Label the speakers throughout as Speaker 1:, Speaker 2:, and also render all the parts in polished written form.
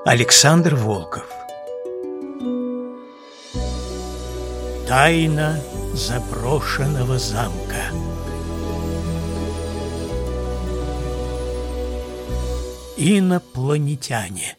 Speaker 1: Александр Волков. Тайна заброшенного замка. Инопланетяне.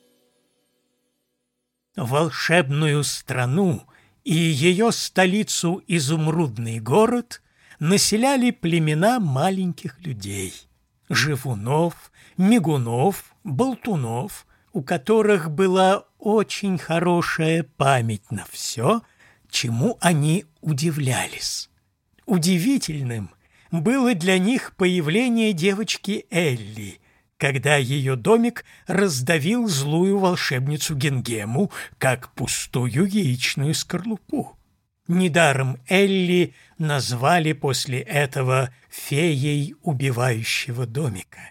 Speaker 1: Волшебную страну и ее столицу Изумрудный город населяли племена маленьких людей — живунов, мигунов, болтунов, у которых была очень хорошая память на все, чему они удивлялись. Удивительным было для них появление девочки Элли, когда ее домик раздавил злую волшебницу Гингему, как пустую яичную скорлупу. Недаром Элли назвали после этого феей убивающего домика.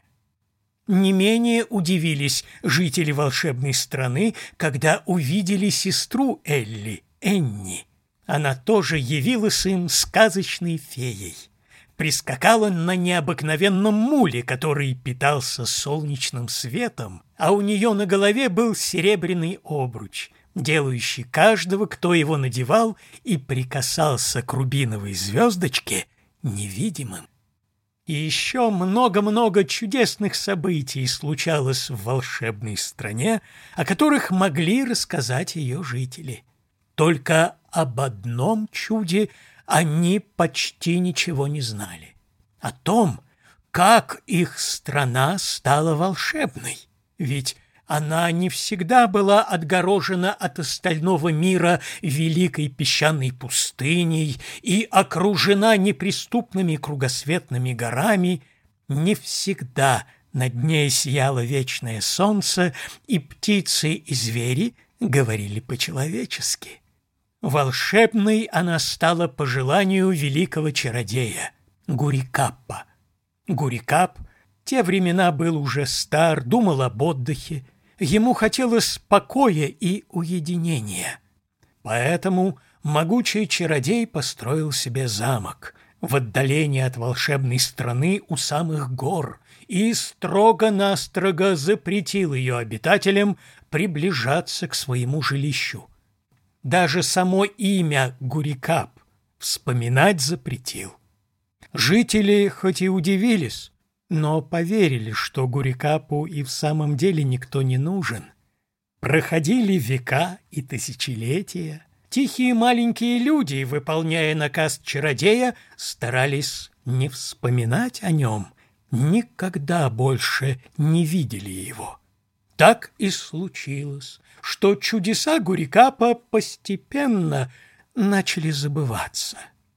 Speaker 1: Не менее удивились жители волшебной страны, когда увидели сестру Элли, Энни. Она тоже явилась им сказочной феей. Прискакала на необыкновенном муле, который питался солнечным светом, а у нее на голове был серебряный обруч, делающий каждого, кто его надевал и прикасался к рубиновой звездочке, невидимым. И еще много-много чудесных событий случалось в волшебной стране, о которых могли рассказать ее жители. Только об одном чуде они почти ничего не знали. О том, как их страна стала волшебной. Ведь она не всегда была отгорожена от остального мира великой песчаной пустыней и окружена неприступными кругосветными горами. Не всегда над ней сияло вечное солнце, и птицы и звери говорили по-человечески. Волшебной она стала по желанию великого чародея Гурикаппа. Гурикап в те времена был уже стар, думал об отдыхе. Ему хотелось покоя и уединения. Поэтому могучий чародей построил себе замок в отдалении от волшебной страны у самых гор и строго-настрого запретил ее обитателям приближаться к своему жилищу. Даже само имя Гурикап вспоминать запретил. Жители хоть и удивились, но поверили, что Гурикапу и в самом деле никто не нужен. Проходили века и тысячелетия. Тихие маленькие люди, выполняя наказ чародея, старались не вспоминать о нем, никогда больше не видели его. Так и случилось, что чудеса Гурикапа постепенно начали забываться.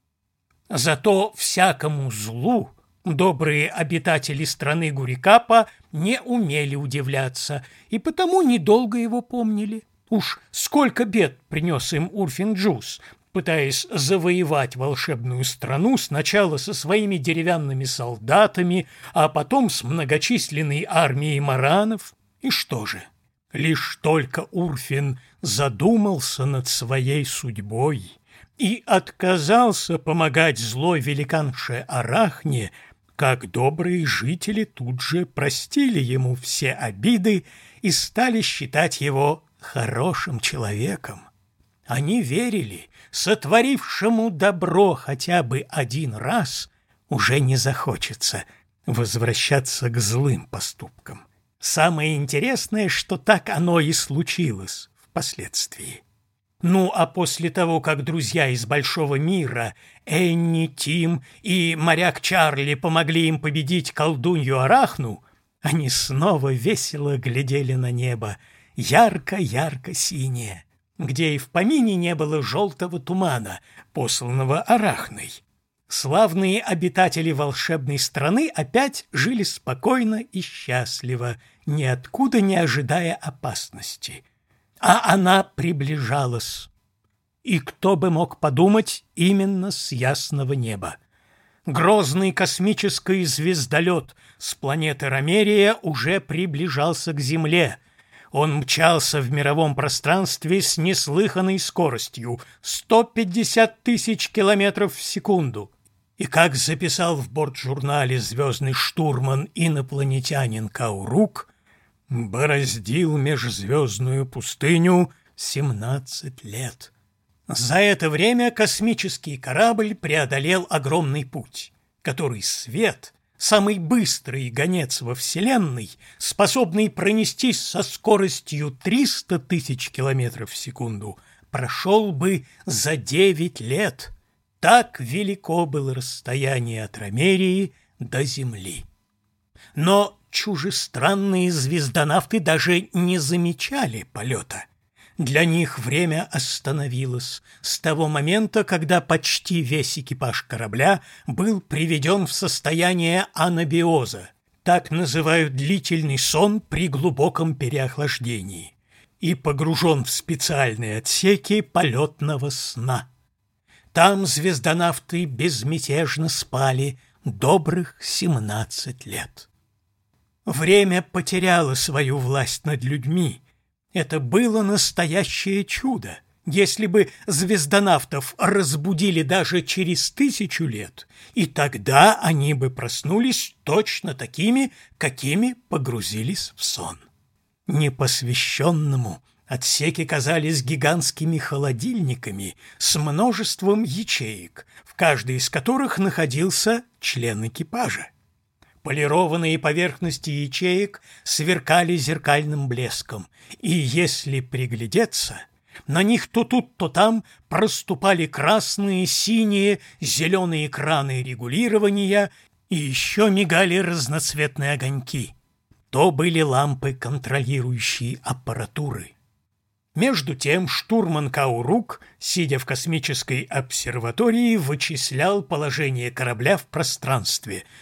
Speaker 1: Зато всякому злу добрые обитатели страны Гурикапа не умели удивляться, и потому недолго его помнили. Уж сколько бед принес им Урфин-Джюс, пытаясь завоевать волшебную страну сначала со своими деревянными солдатами, а потом с многочисленной армией маранов. И что же? Лишь только Урфин задумался над своей судьбой и отказался помогать злой великанше Арахне, как добрые жители тут же простили ему все обиды и стали считать его хорошим человеком. Они верили, сотворившему добро хотя бы один раз уже не захочется возвращаться к злым поступкам. Самое интересное, что так оно и случилось впоследствии. Ну, а после того, как друзья из большого мира, Энни, Тим и моряк Чарли помогли им победить колдунью Арахну, они снова весело глядели на небо, ярко-ярко синее, где и в помине не было желтого тумана, посланного Арахной. Славные обитатели волшебной страны опять жили спокойно и счастливо, ниоткуда не ожидая опасности. А она приближалась. И кто бы мог подумать, именно с ясного неба. Грозный космический звездолет с планеты Ромерия уже приближался к Земле. Он мчался в мировом пространстве с неслыханной скоростью — 150 тысяч километров в секунду. И как записал в бортжурнале звездный штурман-инопланетянин Каурук, бороздил межзвездную пустыню 17 лет. За это время космический корабль преодолел огромный путь, который свет, самый быстрый гонец во Вселенной, способный пронестись со скоростью 300 тысяч километров в секунду, прошел бы за 9 лет. Так велико было расстояние от Ромерии до Земли. Но чужестранные звездонавты даже не замечали полета. Для них время остановилось с того момента, когда почти весь экипаж корабля был приведен в состояние анабиоза. Так называют длительный сон при глубоком переохлаждении. И погружен в специальные отсеки полетного сна. Там звездонавты безмятежно спали добрых 17 лет. Время потеряло свою власть над людьми. Это было настоящее чудо. Если бы звездонавтов разбудили даже через 1000 лет, и тогда они бы проснулись точно такими, какими погрузились в сон. Непосвященному отсеки казались гигантскими холодильниками с множеством ячеек, в каждой из которых находился член экипажа. Полированные поверхности ячеек сверкали зеркальным блеском, и если приглядеться, на них то тут, то там проступали красные, синие, зеленые экраны регулирования и еще мигали разноцветные огоньки. То были лампы контролирующей аппаратуры. Между тем штурман Каурук, сидя в космической обсерватории, вычислял положение корабля в пространстве,